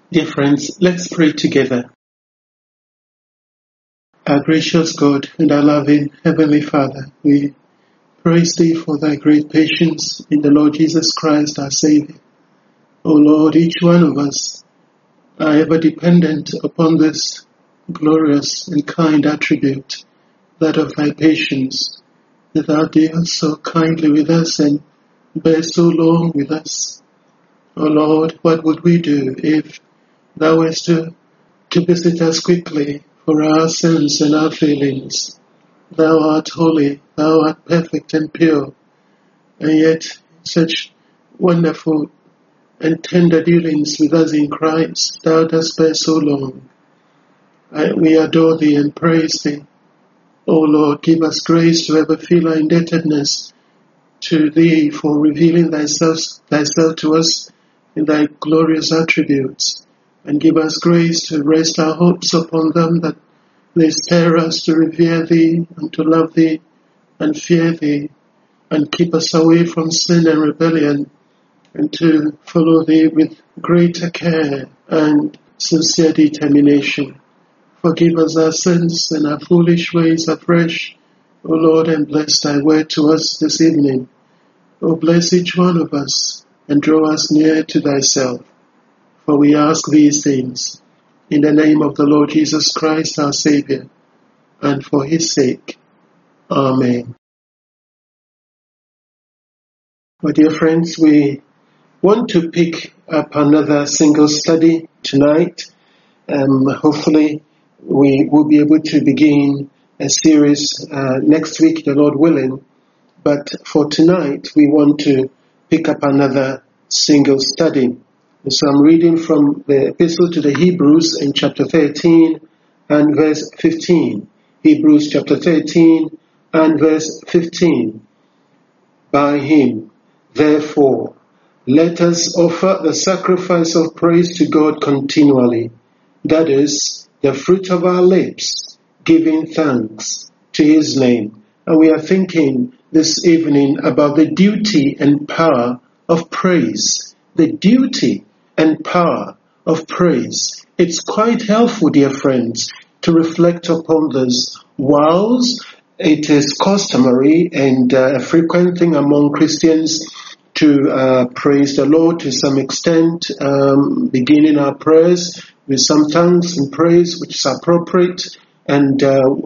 Dear friends, let's pray together. Our gracious God and our loving Heavenly Father, we praise Thee for Thy great patience in the Lord Jesus Christ, our Savior. O Lord, each one of us are ever dependent upon this glorious and kind attribute, that of Thy patience, that Thou dealst so kindly with us and bear so long with us. O Lord, what would we do if Thou wast to visit us quickly for our sins and our failings? Thou art holy, Thou art perfect and pure, and yet such wonderful and tender dealings with us in Christ, Thou dost bear so long. We adore Thee and praise Thee. O Lord, give us grace to ever feel our indebtedness to Thee for revealing Thyself to us in Thy glorious attributes, and give us grace to rest our hopes upon them, that they stir us to revere Thee and to love Thee and fear Thee, and keep us away from sin and rebellion, and to follow Thee with greater care and sincere determination. Forgive us our sins and our foolish ways afresh, O Lord, and bless Thy word to us this evening. O bless each one of us and draw us near to Thyself. For we ask these things in the name of the Lord Jesus Christ, our Savior, and for His sake. Amen. My dear friends, we want to pick up another single study tonight. Hopefully we will be able to begin a series next week, the Lord willing. But for tonight, we want to pick up another single study. So I'm reading from the Epistle to the Hebrews in chapter 13 and verse 15. Hebrews chapter 13 and verse 15. By Him, therefore, let us offer the sacrifice of praise to God continually, that is, the fruit of our lips, giving thanks to His name. And we are thinking this evening about the duty and power of praise. The duty and power of praise. It's quite helpful, dear friends, to reflect upon this. Whilst it is customary and a frequent thing among Christians to praise the Lord to some extent, beginning our prayers with some thanks and praise, which is appropriate and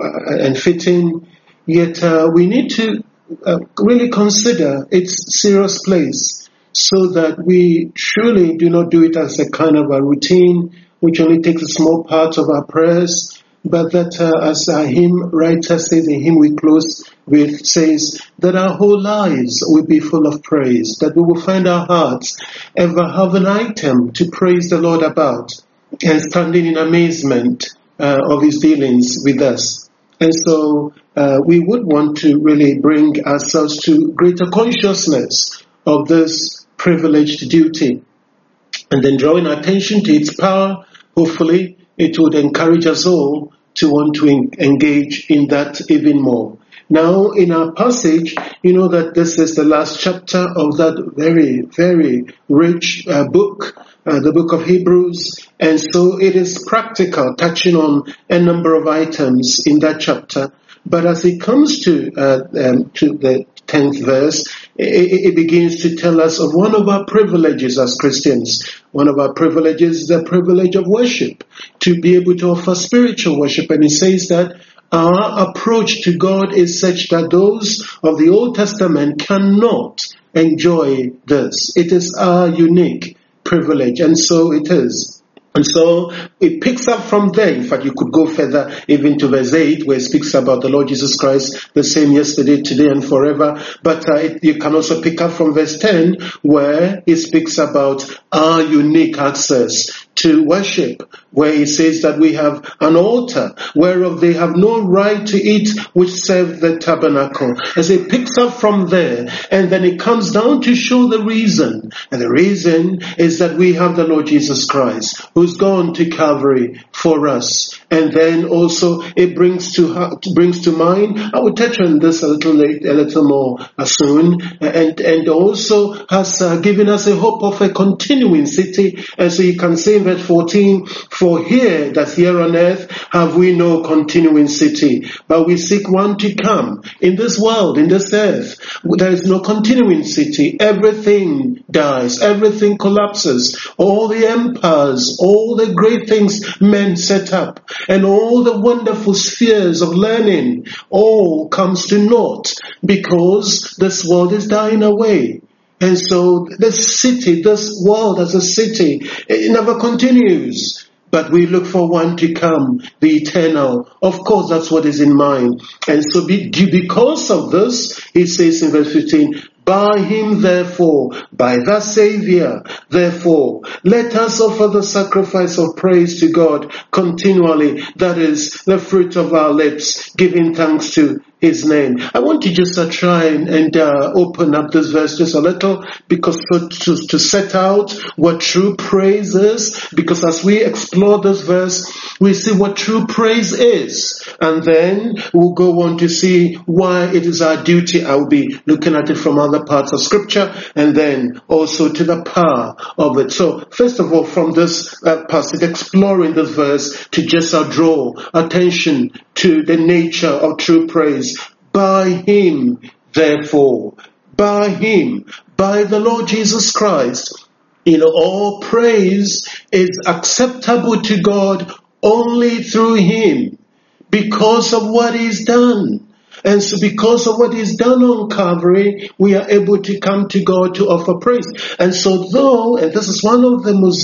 fitting, yet we need to really consider its serious place, so that we truly do not do it as a kind of a routine which only takes a small part of our prayers, but that as our hymn writer says, the hymn we close with says, that our whole lives will be full of praise, that we will find our hearts ever have an item to praise the Lord about, and standing in amazement of His dealings with us. And so we would want to really bring ourselves to greater consciousness of this privileged duty, and then drawing attention to its power. Hopefully it would encourage us all to want to engage in that even more. Now, in our passage, you know that this is the last chapter of that very, very rich book, the book of Hebrews, and so it is practical, touching on a number of items in that chapter. But as it comes to the 10th verse, it begins to tell us of one of our privileges as Christians. One of our privileges is the privilege of worship, to be able to offer spiritual worship. And it says that our approach to God is such that those of the Old Testament cannot enjoy this. It is our unique privilege, and so it is. And so it picks up from there. In fact, you could go further even to verse 8, where it speaks about the Lord Jesus Christ, the same yesterday, today, and forever. But you can also pick up from verse 10, where it speaks about our unique access to worship, where it says that we have an altar whereof they have no right to eat, which serve the tabernacle. As it picks up from there, and then it comes down to show the reason. And the reason is that we have the Lord Jesus Christ, who's gone to Calvary for us. And then also it brings to mind, I will touch on this a little more soon, and also has given us a hope of a continuing city. And so you can say in verse 14, for here, that here on earth, have we no continuing city, but we seek one to come. In this world, in this earth, there is no continuing city. Everything dies, everything collapses, all the empires, all the great things men set up, and all the wonderful spheres of learning, all comes to naught because this world is dying away. And so this city, this world as a city, it never continues. But we look for one to come, the eternal. Of course, that's what is in mind. And so because of this, he says in verse 15, by him, therefore, by that Savior, therefore, let us offer the sacrifice of praise to God continually. That is the fruit of our lips, giving thanks to his name. I want to just try and open up this verse just a little, because to set out what true praise is, because as we explore this verse, we see what true praise is, and then we'll go on to see why it is our duty. I'll be looking at it from other parts of scripture, and then also to the power of it. So first of all, from this passage, exploring this verse, to just draw attention to the nature of true praise. By him, therefore, by him, by the Lord Jesus Christ, all praise is acceptable to God only through him, because of what he's done. And so because of what he's done on Calvary, we are able to come to God to offer praise. And so though, and this is one of the most,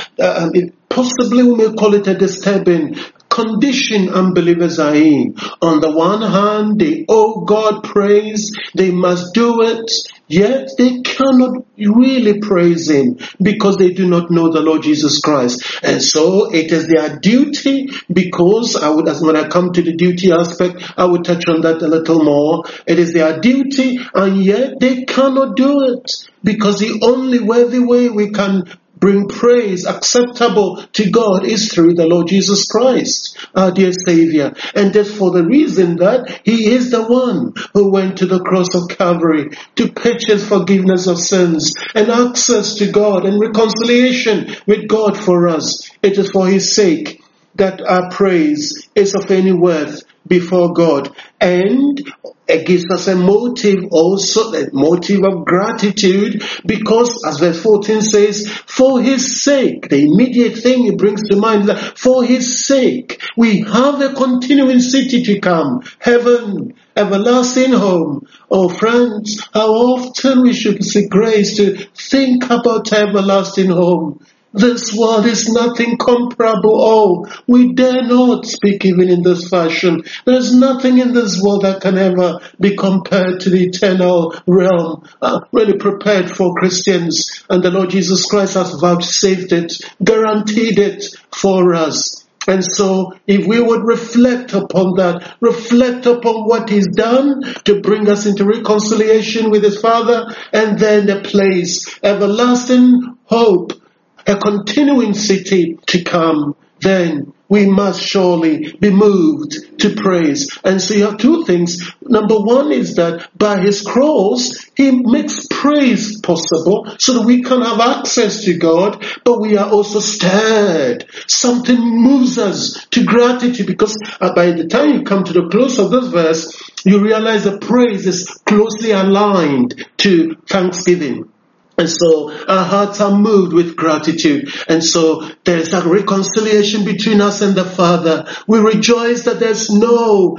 possibly we may call it a disturbing condition unbelievers are in. On the one hand, they owe God praise, they must do it, yet they cannot really praise him because they do not know the Lord Jesus Christ. And so it is their duty, because when I come to the duty aspect, I will touch on that a little more. It is their duty, and yet they cannot do it, because the only worthy way we can bring praise acceptable to God is through the Lord Jesus Christ, our dear Savior. And that's for the reason that he is the one who went to the cross of Calvary to purchase forgiveness of sins and access to God and reconciliation with God for us. It is for his sake that our praise is of any worth before God. And it gives us a motive also, a motive of gratitude, because as verse 14 says, for his sake, the immediate thing it brings to mind, that for his sake, we have a continuing city to come, heaven, everlasting home. Oh friends, how often we should seek grace to think about everlasting home. This world is nothing comparable. Oh, we dare not speak even in this fashion. There's nothing in this world that can ever be compared to the eternal realm, really prepared for Christians. And the Lord Jesus Christ has vouchsafed it, guaranteed it for us. And so, if we would reflect upon that, reflect upon what he's done to bring us into reconciliation with his Father, and then the place, everlasting hope, a continuing city to come, then we must surely be moved to praise. And so you have two things. Number one is that by his cross, he makes praise possible so that we can have access to God, but we are also stirred. Something moves us to gratitude, because by the time you come to the close of this verse, you realize that praise is closely aligned to thanksgiving. And so our hearts are moved with gratitude. And so there's a reconciliation between us and the Father. We rejoice that there's no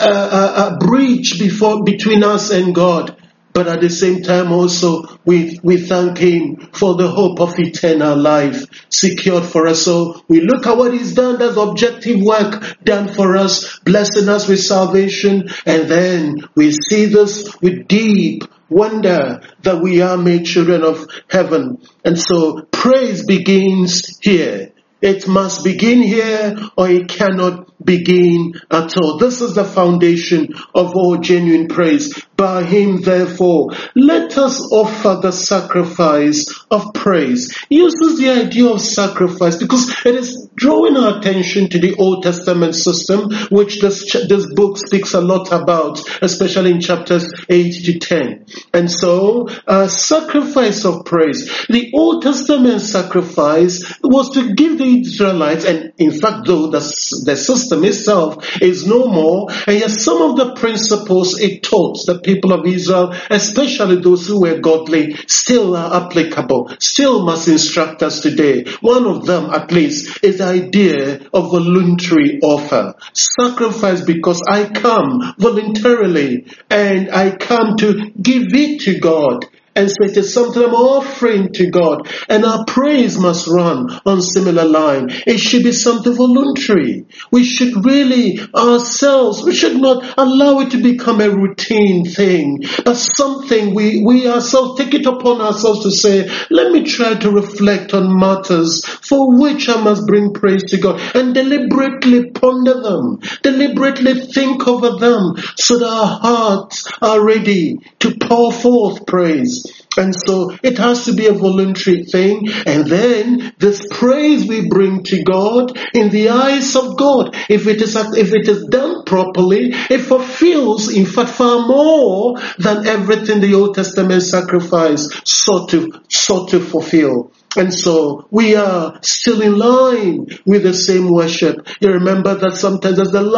breach between us and God. But at the same time also, we thank him for the hope of eternal life secured for us. So we look at what he's done, that's objective work done for us, blessing us with salvation. And then we see this with deep wonder that we are made children of heaven. And so praise begins here. It must begin here, or it cannot begin at all. This is the foundation of all genuine praise. By him, therefore, let us offer the sacrifice of praise. He uses the idea of sacrifice because it is drawing our attention to the Old Testament system, which this book speaks a lot about, especially in chapters 8 to 10. And so, sacrifice of praise. The Old Testament sacrifice was to give the Israelites, and in fact, though the system itself is no more, and yet some of the principles it taught the people of Israel, especially those who were godly, still are applicable, still must instruct us today. One of them, at least, is the idea of voluntary offer. Sacrifice because I come voluntarily and I come to give it to God. And so it is something I'm offering to God. And our praise must run on similar line. It should be something voluntary. We should really ourselves, we should not allow it to become a routine thing. But something we ourselves take it upon ourselves to say, let me try to reflect on matters for which I must bring praise to God. And deliberately ponder them. Deliberately think over them so that our hearts are ready to pour forth praise. And so it has to be a voluntary thing. And then this praise we bring to God in the eyes of God, if it is done properly, it fulfills, in fact, far more than everything the Old Testament sacrifice sought to fulfill. And so we are still in line with the same worship. You remember that sometimes there's the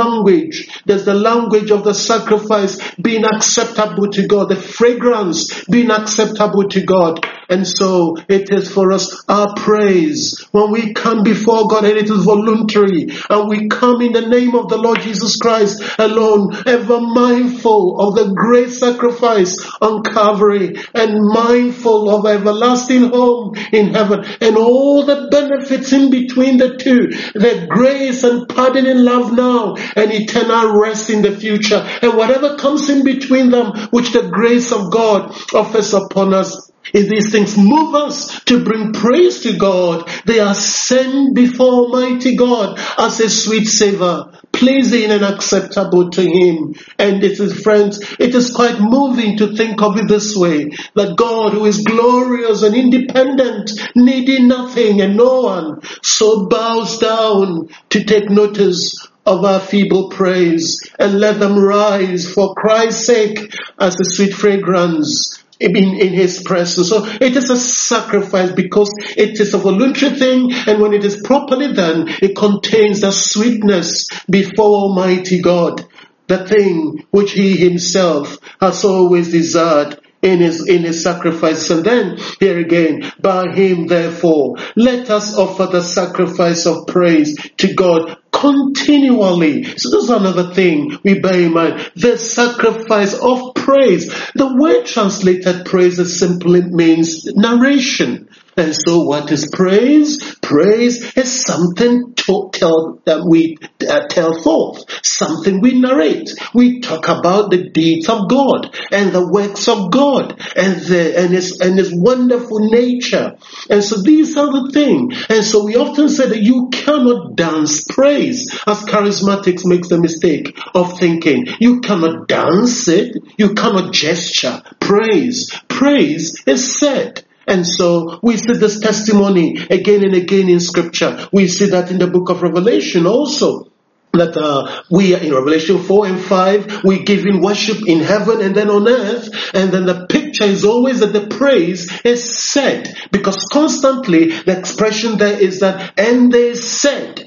language of the sacrifice being acceptable to God, the fragrance being acceptable to God. And so it is for us our praise when we come before God, and it is voluntary, and we come in the name of the Lord Jesus Christ alone, ever mindful of the great sacrifice on Calvary and mindful of everlasting home in heaven. And all the benefits in between the two, the grace and pardoning love now and eternal rest in the future, and whatever comes in between them, which the grace of God offers upon us. If these things move us to bring praise to God, they are sent before Almighty God as a sweet savor, pleasing and acceptable to Him. And it is, friends, it is quite moving to think of it this way, that God, who is glorious and independent, needing nothing and no one, so bows down to take notice of our feeble praise and let them rise for Christ's sake as a sweet fragrance in His presence. So it is a sacrifice because it is a voluntary thing, and when it is properly done, it contains the sweetness before Almighty God, the thing which He Himself has always desired in his sacrifice. And then here again, by Him therefore, let us offer the sacrifice of praise to God continually. So this is another thing we bear in mind. The sacrifice of praise. The word translated praise simply means narration. And so what is praise? Praise is something that we tell forth, something we narrate. We talk about the deeds of God and the works of God and His wonderful nature. And so these are the things. And so we often say that you cannot dance praise, as charismatics makes the mistake of thinking. You cannot dance it. You cannot gesture praise. Praise is said. And so we see this testimony again and again in Scripture. We see that in the book of Revelation also. That we are in Revelation 4 and 5, we give in worship in heaven and then on earth, and then the picture is always that the praise is said, because constantly the expression there is that, and they said,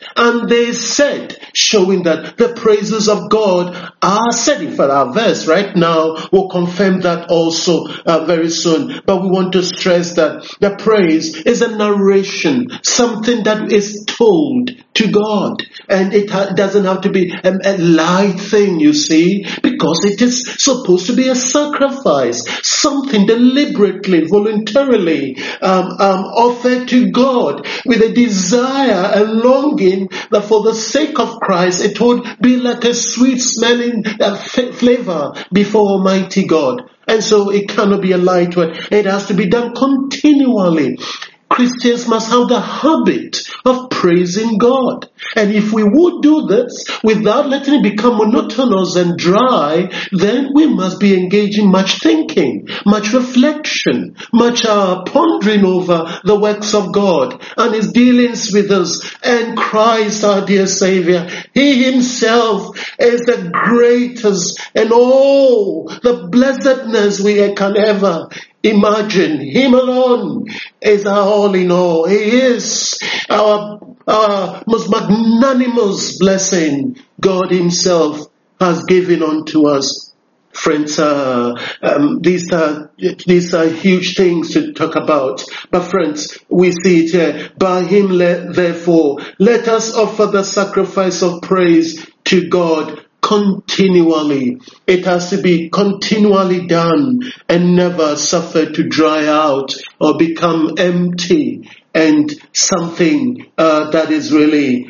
showing that the praises of God are said. In fact, our verse right now will confirm that also very soon. But we want to stress that the praise is a narration, something that is told to God, and it doesn't have to be a light thing, you see, because it is supposed to be a sacrifice, something deliberately, voluntarily offered to God with a desire and longing that for the sake of Christ it would be like a sweet smelling flavor before Almighty God. And so it cannot be a light one. It has to be done continually. Christians must have the habit of praising God. And if we would do this without letting it become monotonous and dry, then we must be engaging much thinking, much reflection, much pondering over the works of God and His dealings with us. And Christ, our dear Savior, He Himself is the greatest, and all the blessedness we can ever imagine. Him alone is our all in all. He is our most magnanimous blessing God Himself has given unto us. Friends, these are huge things to talk about. But friends, we see it here. By Him, therefore, let us offer the sacrifice of praise to God continually. It has to be continually done and never suffer to dry out or become empty and something that is really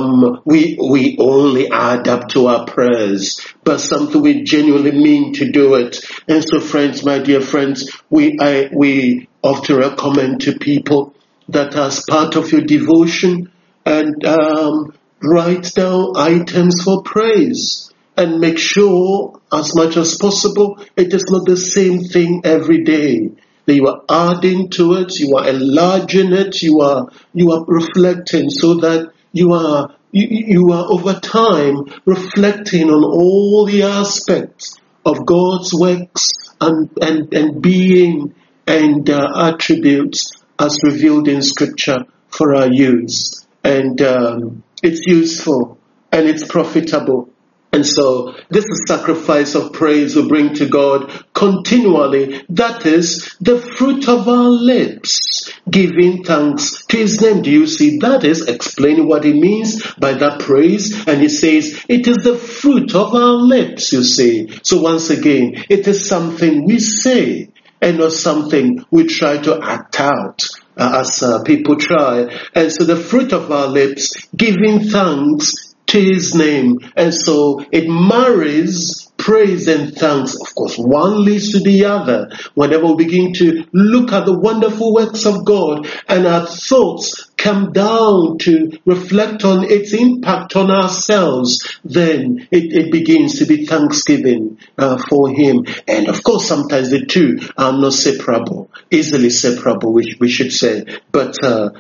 we only add up to our prayers, but something we genuinely mean to do it. And so, friends, my dear friends, we often recommend to people that as part of your devotion and write down items for praise and make sure as much as possible it is not the same thing every day. That you are adding to it, you are enlarging it, you are reflecting, so that you are over time reflecting on all the aspects of God's works and being and attributes as revealed in Scripture for our use. And it's useful and it's profitable. And so this is sacrifice of praise we bring to God continually. That is the fruit of our lips, giving thanks to His name. Do you see? That is explaining what He means by that praise. And He says it is the fruit of our lips, you see. So once again, it is something we say and not something we try to act out. As people try. And so the fruit of our lips, giving thanks to His name. And so it marries praise and thanks. Of course, one leads to the other. Whenever we begin to look at the wonderful works of God and our thoughts come down to reflect on its impact on ourselves, then it begins to be thanksgiving for Him. And of course, sometimes the two are not separable, easily separable, we should say. But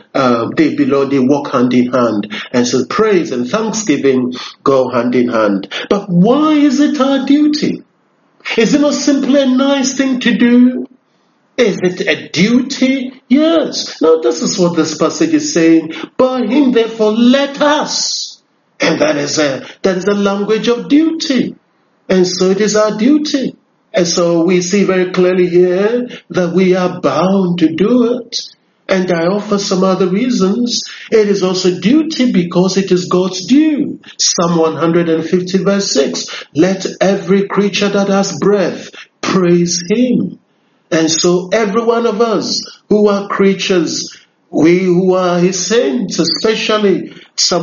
they walk hand in hand. And so praise and thanksgiving go hand in hand. But why is it our duty? Is it not simply a nice thing to do? Is it a duty? Yes. Now this is what this passage is saying. By Him, therefore, let us. And that is a language of duty. And so it is our duty. And so we see very clearly here that we are bound to do it. And I offer some other reasons. It is also duty because it is God's due. Psalm 150 verse 6. Let every creature that has breath praise Him. And so every one of us who are creatures, we who are His saints, especially Psalm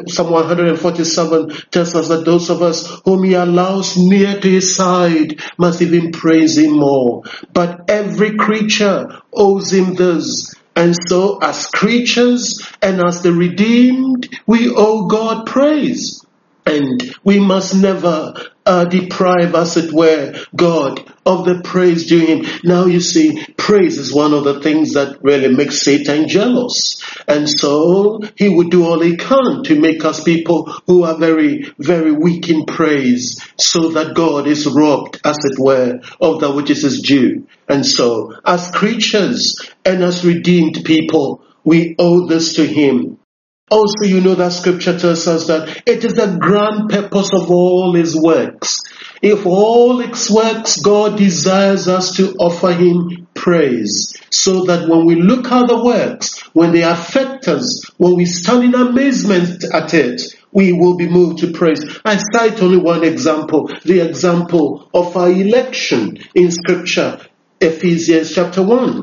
147 tells us that those of us whom He allows near to His side must even praise Him more. But every creature owes Him this. And so as creatures and as the redeemed, we owe God praise. And we must never deprive, as it were, God of the praise due Him. Now you see, praise is one of the things that really makes Satan jealous. And so he would do all he can to make us people who are very, very weak in praise, so that God is robbed, as it were, of that which is His due. And so, as creatures and as redeemed people, we owe this to Him. Also, you know that Scripture tells us that it is the grand purpose of all His works. If all His works, God desires us to offer Him praise, so that when we look at the works, when they affect us, when we stand in amazement at it, we will be moved to praise. I cite only one example, the example of our election in Scripture, Ephesians chapter 1.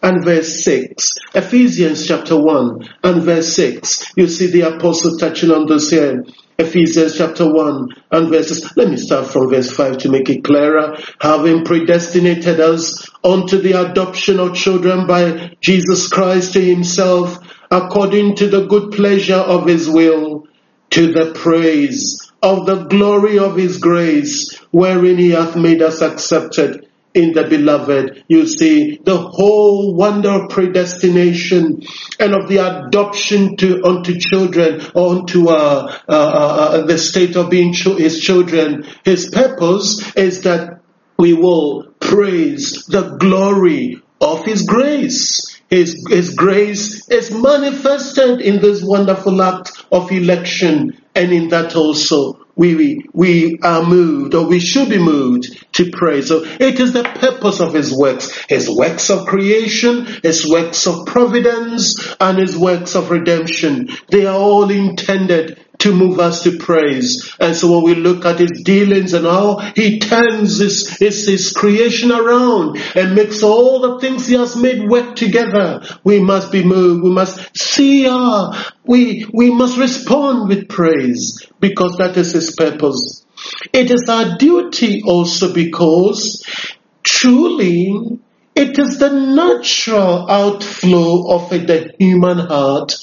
and verse 6. Ephesians chapter 1 and verse 6. You see the apostle touching on this here. Ephesians chapter 1 and verses. Let me start from verse 5 to make it clearer. Having predestinated us unto the adoption of children by Jesus Christ to himself, according to the good pleasure of his will, to the praise of the glory of his grace, wherein he hath made us accepted in the beloved. You see the whole wonder of predestination and of the adoption unto children, unto the state of being his children. His purpose is that we will praise the glory of his grace. His grace is manifested in this wonderful act of election, and in that also we are moved, or we should be moved to praise. So it is the purpose of his works of creation, his works of providence, and his works of redemption. They are all intended to move us to praise. And so when we look at his dealings and how he turns his creation around and makes all the things he has made work together, we must be moved. We must see, we must respond with praise, because that is his purpose. It is our duty also, because truly it is the natural outflow of the human heart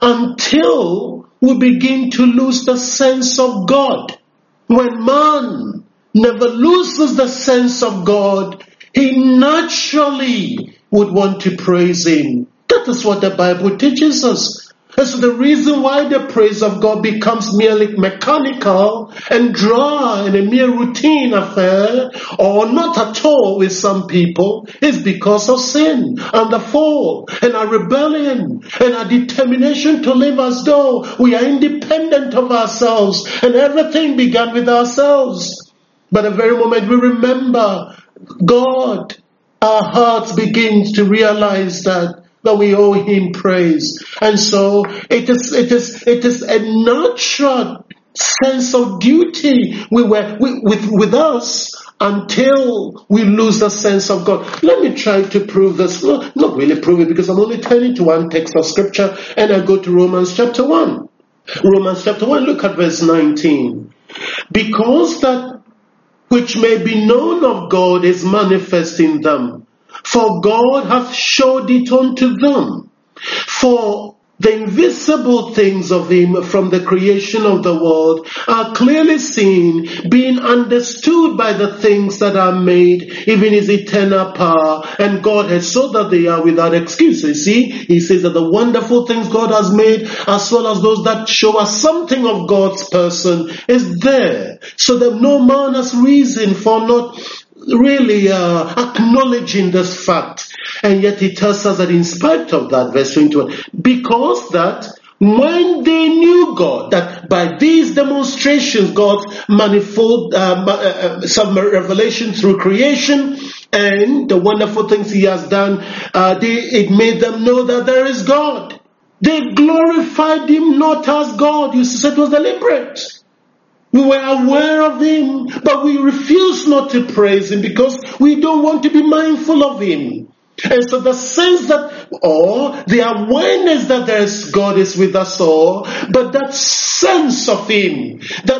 until we begin to lose the sense of God. When man never loses the sense of God, he naturally would want to praise him. That is what the Bible teaches us. And so the reason why the praise of God becomes merely mechanical and dry and a mere routine affair, or not at all with some people, is because of sin and the fall and our rebellion and our determination to live as though we are independent of ourselves and everything began with ourselves. But the very moment we remember God, our hearts begin to realize that we owe him praise. And so it is a natural sense of duty with us until we lose the sense of God. Let me try to prove this. No, not really prove it, because I'm only turning to one text of scripture, and I go to Romans chapter 1. Romans chapter 1, look at verse 19. Because that which may be known of God is manifest in them, for God hath showed it unto them. For the invisible things of him from the creation of the world are clearly seen, being understood by the things that are made, even his eternal power and Godhead, so that they are without excuse. You see, he says that the wonderful things God has made, as well as those that show us something of God's person, is there, so that no man has reason for not really acknowledging this fact. And yet he tells us that in spite of that, verse 21, because that when they knew God, that by these demonstrations, God's manifold some revelation through creation and the wonderful things he has done, it made them know that there is God. They glorified him not as God. You see, it was deliberate. We were aware of him, but we refuse not to praise him because we don't want to be mindful of him. And so the sense that, or the awareness that there is God is with us all, but that sense of him,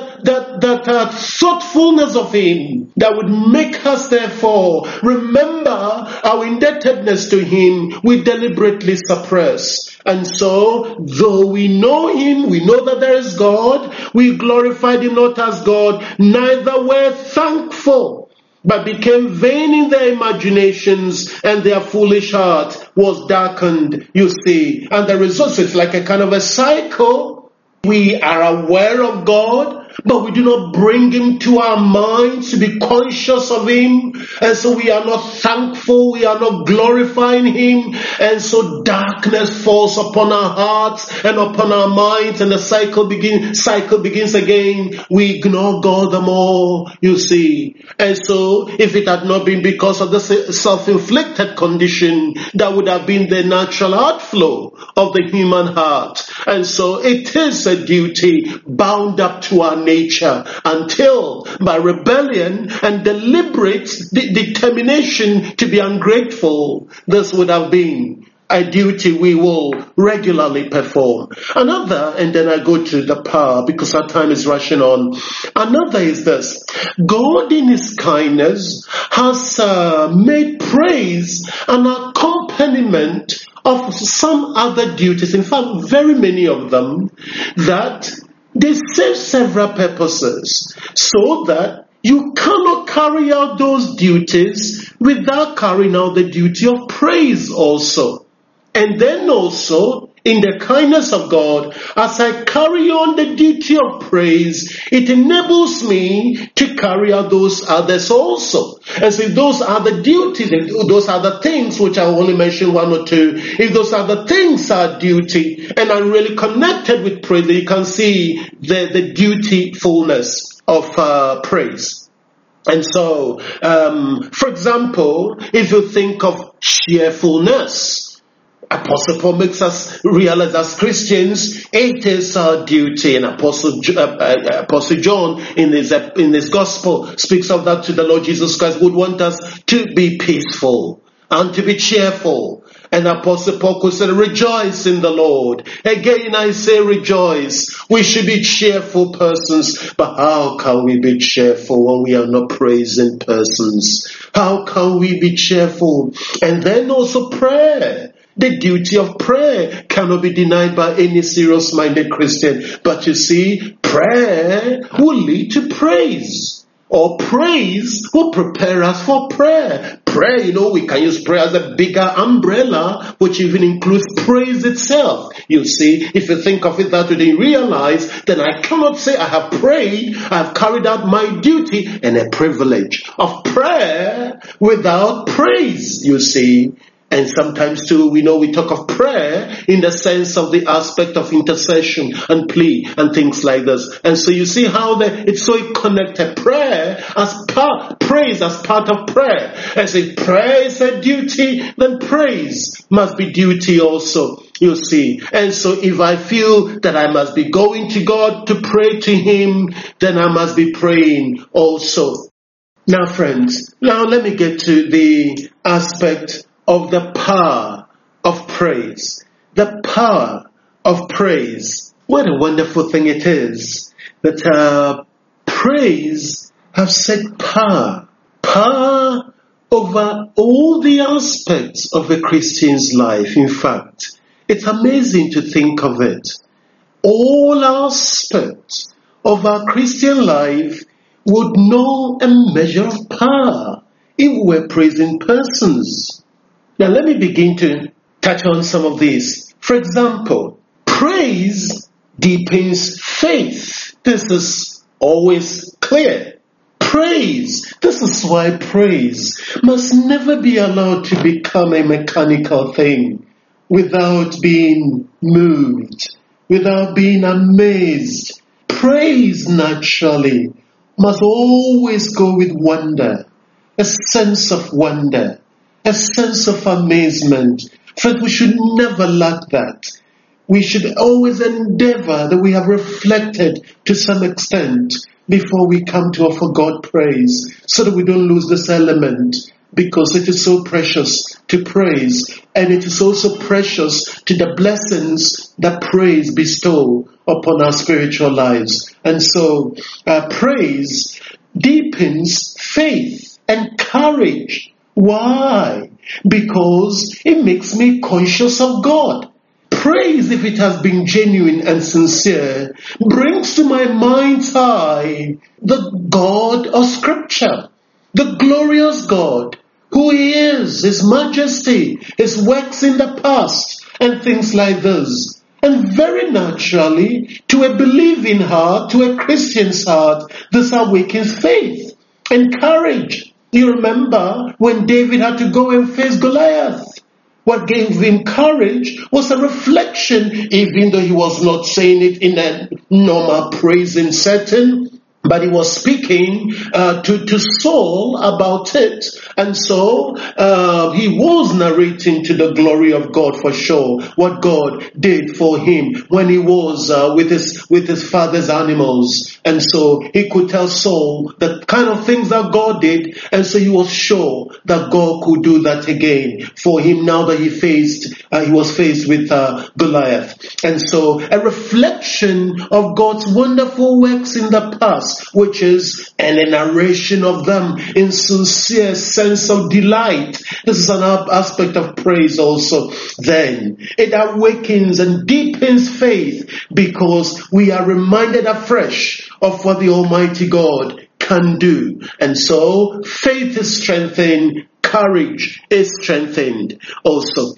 that thoughtfulness of him, that would make us therefore remember our indebtedness to him, we deliberately suppress. And so, though we know him, we know that there is God, we glorified him not as God, neither were thankful, but became vain in their imaginations, and their foolish heart was darkened, you see. And the result is like a kind of a cycle. We are aware of God, but we do not bring him to our minds to be conscious of him. And so we are not thankful, we are not glorifying him. And so darkness falls upon our hearts and upon our minds, and the cycle begins again. We ignore God the more, you see. And so if it had not been because of the self-inflicted condition, that would have been the natural outflow of the human heart. And so it is a duty bound up to our nature until by rebellion and deliberate determination to be ungrateful, this would have been a duty we will regularly perform. Another, and then I go to the power because our time is rushing on. Another is this: God in His kindness has made praise an accompaniment of some other duties, in fact very many of them, that they serve several purposes, so that you cannot carry out those duties without carrying out the duty of praise also. And then also, in the kindness of God, as I carry on the duty of praise, it enables me to carry out those others also. And so if those are the duties, if those are the things, which I only mention one or two, if those are the things are duty, and I'm really connected with praise, you can see the dutifulness of praise. And so, for example, if you think of cheerfulness, Apostle Paul makes us realize as Christians, it is our duty, and Apostle John in his gospel speaks of that to the Lord Jesus Christ, would want us to be peaceful and to be cheerful. And Apostle Paul could say, rejoice in the Lord. Again, I say rejoice. We should be cheerful persons. But how can we be cheerful when we are not praising persons? How can we be cheerful? And then also prayer. The duty of prayer cannot be denied by any serious-minded Christian. But you see, prayer will lead to praise. Or praise will prepare us for prayer. Prayer, we can use prayer as a bigger umbrella, which even includes praise itself. You see, if you think of it that way, then realize, then I cannot say I have prayed, I have carried out my duty and a privilege of prayer without praise, you see. And sometimes too, we talk of prayer in the sense of the aspect of intercession and plea and things like this. And so you see how it's so connected. Prayer as praise as part of prayer. As if prayer is a duty, then praise must be duty also. You see. And so if I feel that I must be going to God to pray to Him, then I must be praying also. Now friends, let me get to the aspect of the power of praise. The power of praise. What a wonderful thing it is that praise has such power. Power over all the aspects of a Christian's life. In fact, it's amazing to think of it. All aspects of our Christian life would know a measure of power if we were praising persons. Now let me begin to touch on some of these. For example, praise deepens faith. This is always clear. Praise. This is why praise must never be allowed to become a mechanical thing without being moved, without being amazed. Praise naturally must always go with wonder, a sense of wonder, a sense of amazement. Friends, we should never lack that. We should always endeavor that we have reflected to some extent before we come to offer God praise, so that we don't lose this element, because it is so precious to praise, and it is also precious to the blessings that praise bestow upon our spiritual lives. And so praise deepens faith and courage. Why? Because it makes me conscious of God. Praise, if it has been genuine and sincere, brings to my mind's eye the God of Scripture, the glorious God, who He is, His majesty, His works in the past, and things like this. And very naturally, to a believing heart, to a Christian's heart, this awakens faith and courage. You remember when David had to go and face Goliath? What gave him courage was a reflection, even though he was not saying it in a normal praising setting, But he was speaking to Saul about it. And so he was narrating to the glory of God for sure what God did for him when he was with his father's animals. And so he could tell Saul the kind of things that God did. And so he was sure that God could do that again for him now that he was faced with Goliath. And so a reflection of God's wonderful works in the past, which is a narration of them in sincere sense of delight. This is an aspect of praise also. Then it awakens and deepens faith because we are reminded afresh of what the Almighty God can do. And so faith is strengthened, courage is strengthened also.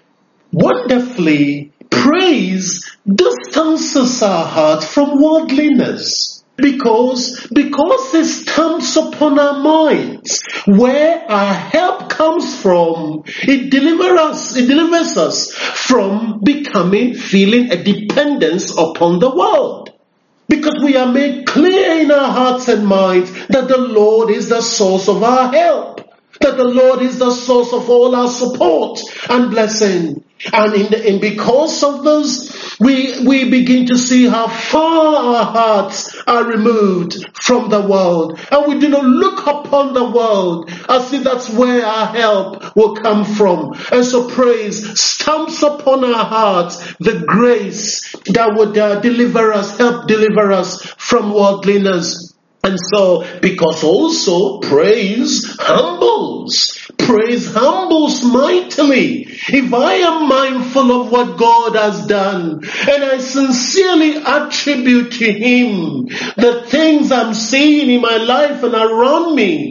Wonderfully, praise distances our heart from worldliness. Because it stamps upon our minds where our help comes from. It delivers us from feeling a dependence upon the world. Because we are made clear in our hearts and minds that the Lord is the source of our help. That the Lord is the source of all our support and blessing. And because of this, we begin to see how far our hearts are removed from the world. And we do not look upon the world as if that's where our help will come from. And so praise stamps upon our hearts the grace that would help deliver us from worldliness. And so, because also praise humbles. Praise humbles mightily. If I am mindful of what God has done, and I sincerely attribute to Him the things I'm seeing in my life and around me,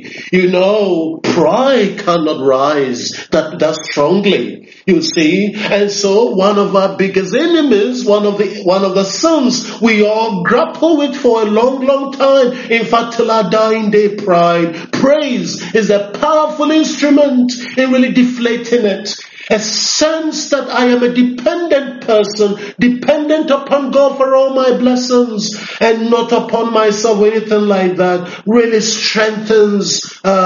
pride cannot rise that strongly. You see, and so one of our biggest enemies, one of the sins we all grapple with for a long time, in fact till our dying day, pride. Praise is a powerful instrument in really deflating it. A sense that I am a dependent person, dependent upon God for all my blessings and not upon myself or anything like that, really strengthens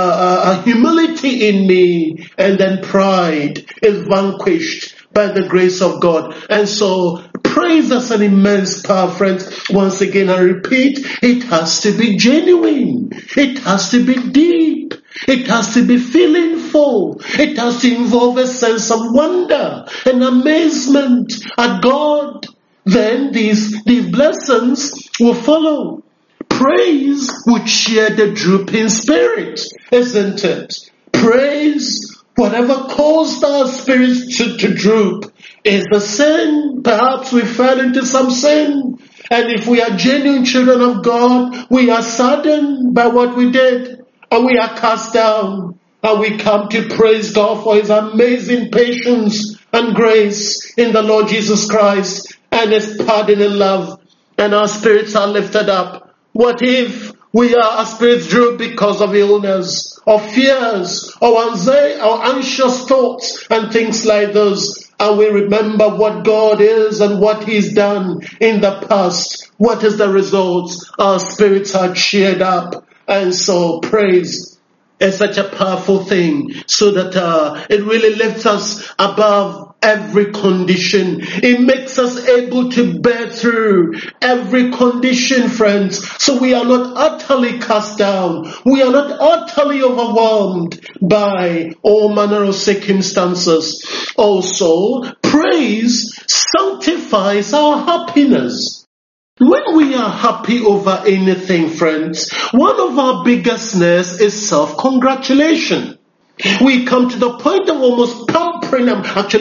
a humility in me, and then pride is vanquished by the grace of God. And so praise has an immense power, friends. Once again, I repeat, it has to be genuine. It has to be deep. It has to be feeling full. It has to involve a sense of wonder and amazement at God. Then these blessings will follow. Praise will cheer the drooping spirit, isn't it? Praise, whatever caused our spirits to droop, is the sin. Perhaps we fell into some sin. And if we are genuine children of God, we are saddened by what we did. And we are cast down. And we come to praise God for His amazing patience and grace in the Lord Jesus Christ and His pardon and love. And our spirits are lifted up. What if our spirits droop because of illness, or fears, or anxiety, or anxious thoughts, and things like those? And we remember what God is and what He's done in the past. What is the result? Our spirits are cheered up. And so praise is such a powerful thing, so that it really lifts us above every condition. It makes us able to bear through every condition, friends. So we are not utterly cast down. We are not utterly overwhelmed by all manner of circumstances. Also, praise sanctifies our happiness. When we are happy over anything, friends, one of our biggest snares is self-congratulation. We come to the point of almost pampering,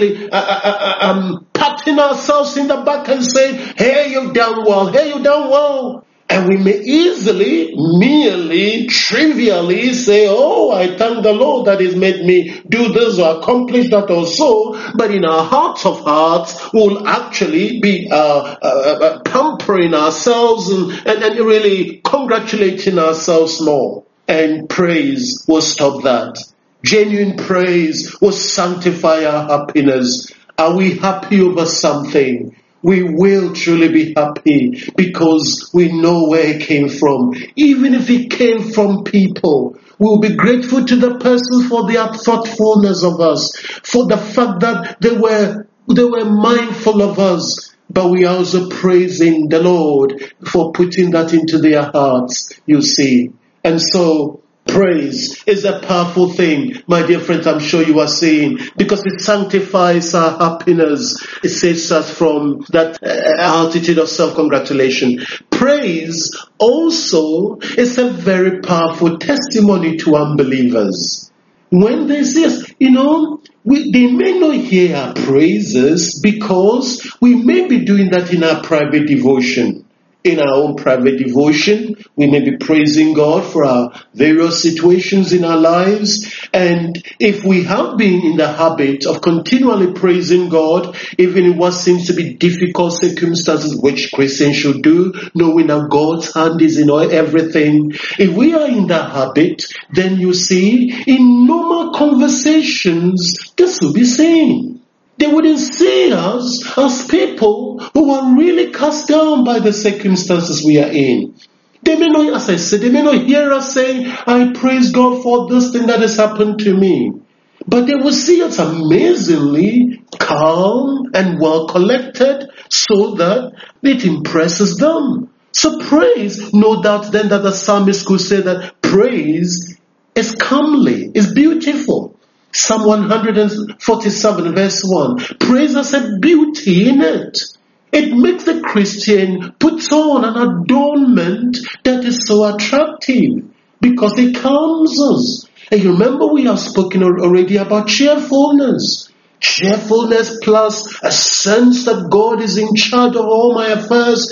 patting ourselves in the back and saying, hey, you've done well, hey, you've done well. And we may easily, merely, trivially say, oh, I thank the Lord that He's made me do this or accomplish that or so. But in our hearts of hearts, we'll actually be pampering ourselves and really congratulating ourselves more. And praise will stop that. Genuine praise will sanctify our happiness. Are we happy over something? we will truly be happy because we know where it came from. Even if it came from people, we'll be grateful to the person for their thoughtfulness of us, for the fact that they were mindful of us. But we are also praising the Lord for putting that into their hearts, you see. And so, praise is a powerful thing, my dear friends, I'm sure you are seeing, because it sanctifies our happiness. It saves us from that altitude of self-congratulation. Praise also is a very powerful testimony to unbelievers. When they see us, they may not hear our praises because we may be doing that in our private devotion. In our own private devotion, we may be praising God for our various situations in our lives. And if we have been in the habit of continually praising God, even in what seems to be difficult circumstances, which Christians should do, knowing that God's hand is in everything. If we are in that habit, then you see, in normal conversations, this will be seen. They wouldn't see us as people who are really cast down by the circumstances we are in. They may not, as I said, they may not hear us saying, I praise God for this thing that has happened to me. But they will see us amazingly calm and well collected so that it impresses them. So praise, no doubt then that the psalmist could say that praise is comely, is beautiful. Psalm 147 verse 1. Praise has a beauty in it. It makes the Christian put on an adornment that is so attractive because it calms us. And you remember we have spoken already about cheerfulness. Cheerfulness plus a sense that God is in charge of all my affairs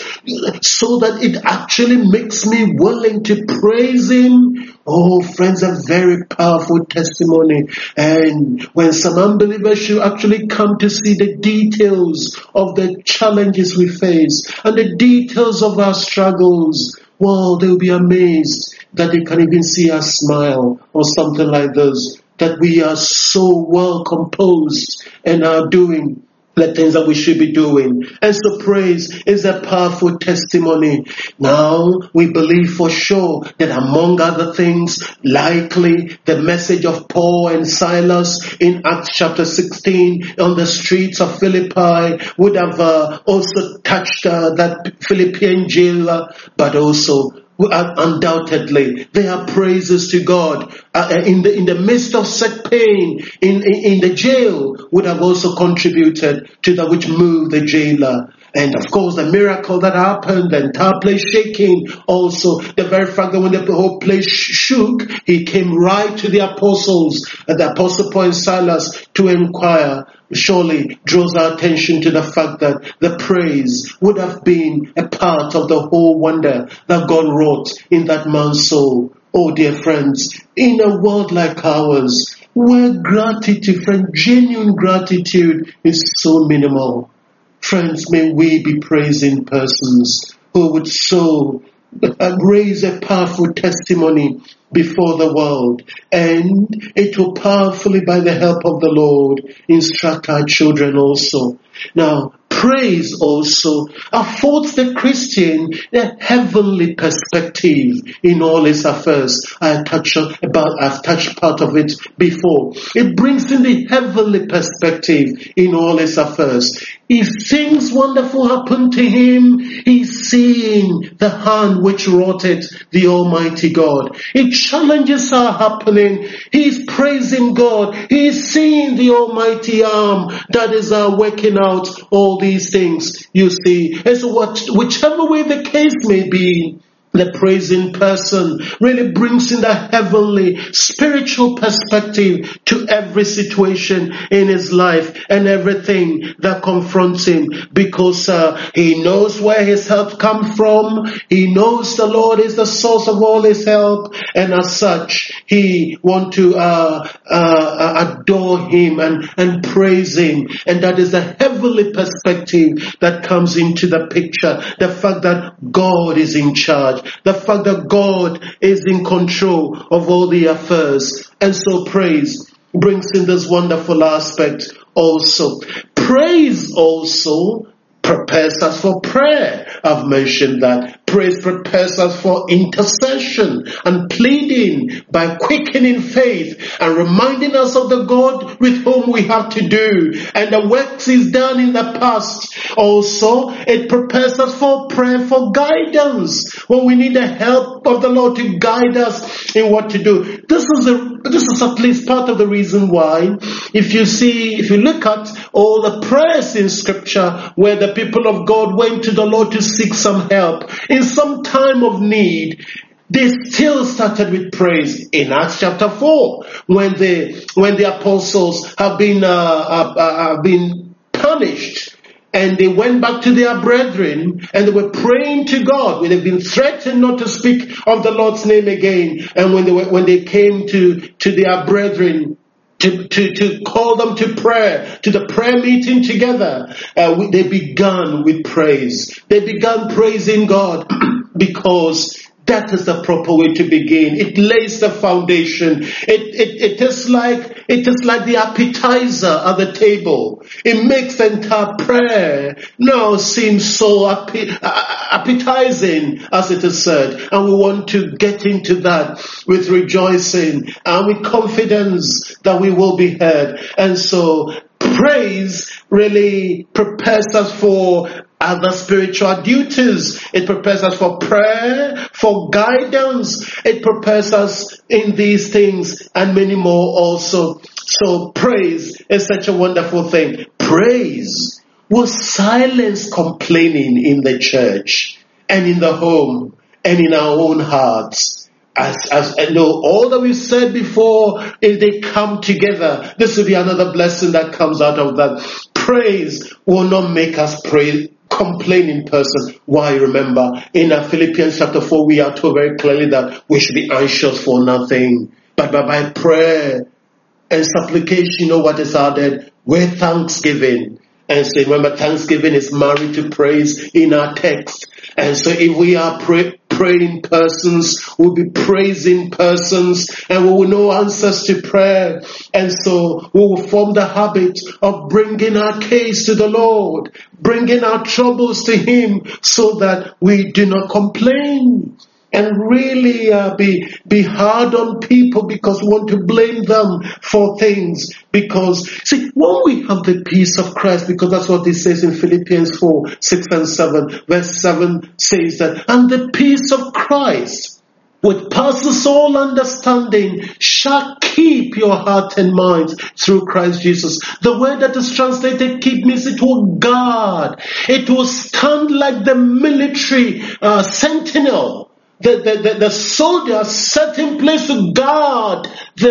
so that it actually makes me willing to praise Him. Oh, friends, a very powerful testimony. And when some unbelievers should actually come to see the details of the challenges we face and the details of our struggles, well, they'll be amazed that they can even see us smile or something like this. That we are so well composed and are doing the things that we should be doing. And so praise is a powerful testimony. Now we believe for sure that among other things, likely the message of Paul and Silas in Acts chapter 16 on the streets of Philippi would have also touched that Philippian jailer, but also undoubtedly, there are praises to God in the midst of such pain in the jail would have also contributed to that which moved the jailer. And of course, the miracle that happened, the entire place shaking, also the very fact that when the whole place shook, he came right to the apostles, the apostle Paul and Silas, to inquire, surely draws our attention to the fact that the praise would have been a part of the whole wonder that God wrought in that man's soul. Oh, dear friends, in a world like ours, where gratitude, friend, genuine gratitude is so minimal, friends, may we be praising persons who would so raise a powerful testimony before the world, and it will powerfully, by the help of the Lord, instruct our children also. Now, praise also affords the Christian a heavenly perspective in all his affairs. I've touched part of it before. It brings in the heavenly perspective in all his affairs. If things wonderful happen to him, he's seeing the hand which wrought it, the Almighty God. If challenges are happening, he's praising God. He's seeing the Almighty arm that is working out all these things, you see. And so whichever way the case may be, the praising person really brings in the heavenly, spiritual perspective to every situation in his life and everything that confronts him, because he knows where his help comes from. He knows the Lord is the source of all his help, and as such, he wants to adore him and praise him. And that is the heavenly perspective that comes into the picture. The fact that God is in charge. The fact that God is in control of all the affairs. And so praise brings in this wonderful aspect also. Praise also prepares us for prayer. I've mentioned that. Praise prepares us for intercession and pleading by quickening faith and reminding us of the God with whom we have to do and the works He's done in the past. Also, it prepares us for prayer for guidance when we need the help of the Lord to guide us in what to do. This is at least part of the reason why, if you look at all the prayers in Scripture where the people of God went to the Lord to seek some help in some time of need, they still started with praise. In Acts chapter 4, when the apostles have been punished, and they went back to their brethren, and they were praying to God. They've been threatened not to speak of the Lord's name again. And when they came to their brethren to call them to prayer, to the prayer meeting together, they began with praise. They began praising God because that is the proper way to begin. It lays the foundation. It is like the appetizer at the table. It makes the entire prayer now seem so appetizing, as it is said. And we want to get into that with rejoicing and with confidence that we will be heard. And so praise really prepares us for other spiritual duties. It prepares us for prayer, for guidance. It prepares us in these things and many more also. So praise is such a wonderful thing. Praise will silence complaining in the church and in the home and in our own hearts. As I know, all that we've said before, if they come together, this will be another blessing that comes out of that. Praise will not make us complaining person. Why? Remember, in Philippians chapter 4, we are told very clearly that we should be anxious for nothing, but by prayer and supplication, you know what is added? With thanksgiving. And so remember, thanksgiving is married to praise in our text. And so if we are praying persons, we'll be praising persons, and we will know answers to prayer. And so we will form the habit of bringing our case to the Lord, bringing our troubles to Him, so that we do not complain and really be hard on people because we want to blame them for things. Because, see, when we have the peace of Christ, because that's what it says in Philippians 4, 6 and 7, verse 7 says that, and the peace of Christ, which passes all understanding, shall keep your heart and mind through Christ Jesus. The word that is translated keep means it will guard. It will stand like the military sentinel. The soldier set in place to guard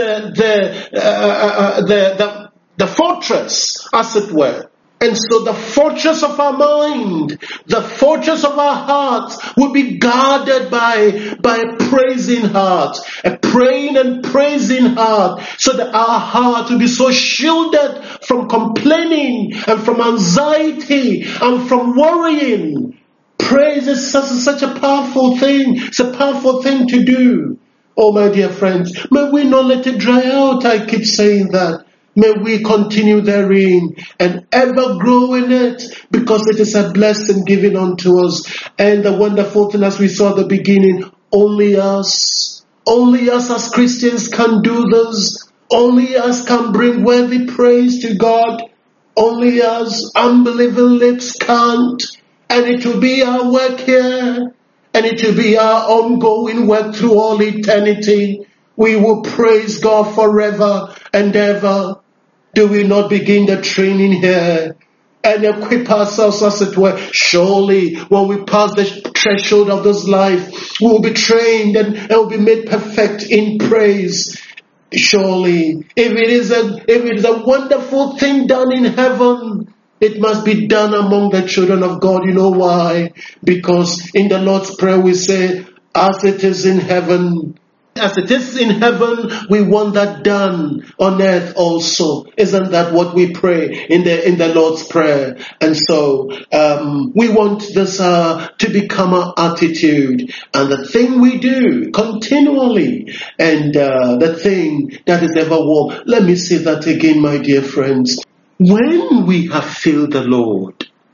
the fortress, as it were. And so the fortress of our mind, the fortress of our hearts will be guarded by a praising heart, a praying and praising heart, so that our heart will be so shielded from complaining and from anxiety and from worrying. Praise is such a powerful thing. It's a powerful thing to do. Oh, my dear friends, may we not let it dry out. I keep saying that. May we continue therein and ever grow in it, because it is a blessing given unto us. And the wonderful thing, as we saw at the beginning, only us as Christians can do this. Only us can bring worthy praise to God. Only us, unbelieving lips, can't. And it will be our work here, and it will be our ongoing work through all eternity. We will praise God forever and ever. Do we not begin the training here and equip ourselves, as it were? Surely, when we pass the threshold of this life, we will be trained and will be made perfect in praise. Surely, if it is a wonderful thing done in heaven, it must be done among the children of God. You know why? Because in the Lord's Prayer we say, as it is in heaven. As it is in heaven, we want that done on earth also. Isn't that what we pray in the Lord's Prayer? And so we want this to become our attitude and the thing we do continually, and the thing that is ever warm. Let me say that again, my dear friends. When we have filled the Lord,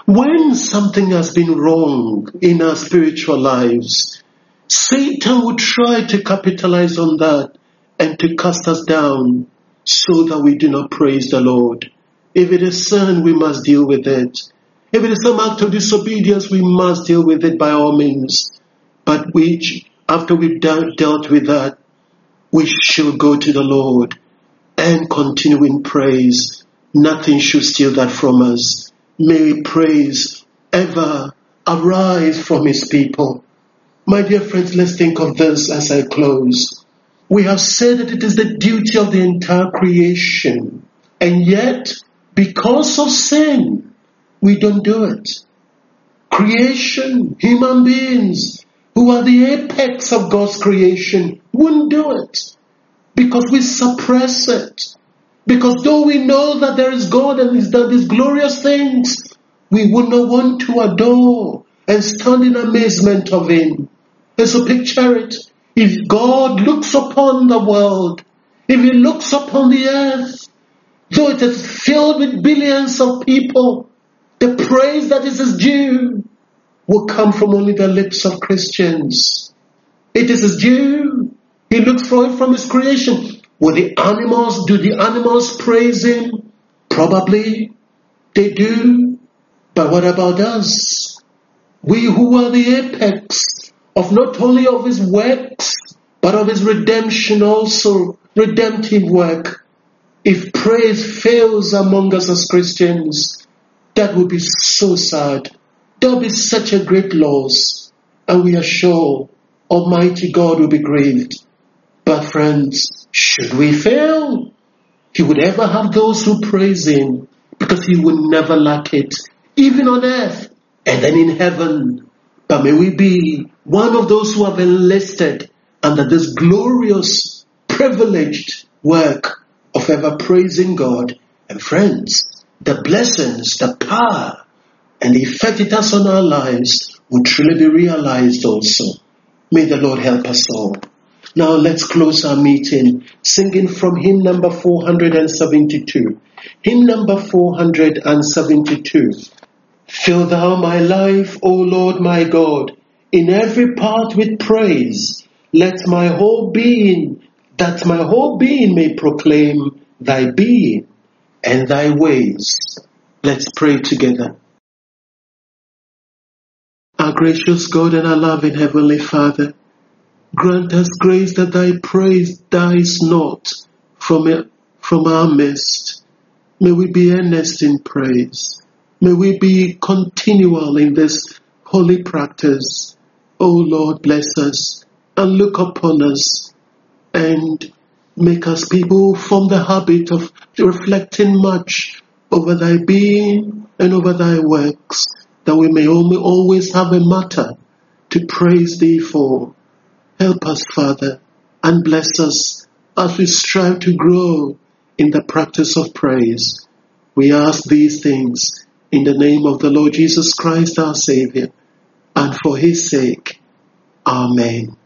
When something has been wrong in our spiritual lives, Satan will try to capitalize on that and to cast us down so that we do not praise the Lord. If it is sin, we must deal with it. If it is some act of disobedience, we must deal with it by all means. But after we've dealt with that, we should go to the Lord and continue in praise. Nothing should steal that from us. May praise ever arise from His people. My dear friends, let's think of this as I close. We have said that it is the duty of the entire creation, and yet, because of sin, we don't do it. Creation, human beings, who are the apex of God's creation, wouldn't do it, because we suppress it. Because though we know that there is God and He's done these glorious things, we would not want to adore and stand in amazement of Him. And so picture it. If God looks upon the world, if He looks upon the earth, though it is filled with billions of people, the praise that is His due will come from only the lips of Christians. It is His due. He looks for it from His creation. Do the animals praise Him? Probably they do. But what about us? We who are the apex of not only of His works, but of His redemption also, redemptive work. If praise fails among us as Christians, that would be so sad. That would be such a great loss. And we are sure Almighty God will be grieved. But friends, should we fail, He would ever have those who praise Him, because He would never lack it, even on earth and then in heaven. But may we be one of those who have enlisted under this glorious, privileged work of ever praising God. And friends, the blessings, the power, and the effect it has on our lives will truly be realized also. May the Lord help us all. Now let's close our meeting singing from hymn number 472. Hymn number 472. Fill thou my life, O Lord my God, in every part with praise. Let my whole being, that my whole being may proclaim thy being and thy ways. Let's pray together. Our gracious God and our loving Heavenly Father, grant us grace that thy praise dies not from our midst. May we be earnest in praise. May we be continual in this holy practice. O Lord, bless us and look upon us and make us people who form the habit of reflecting much over thy being and over thy works, that we may always have a matter to praise thee for. Help us, Father, and bless us as we strive to grow in the practice of praise. We ask these things in the name of the Lord Jesus Christ, our Savior, and for his sake. Amen.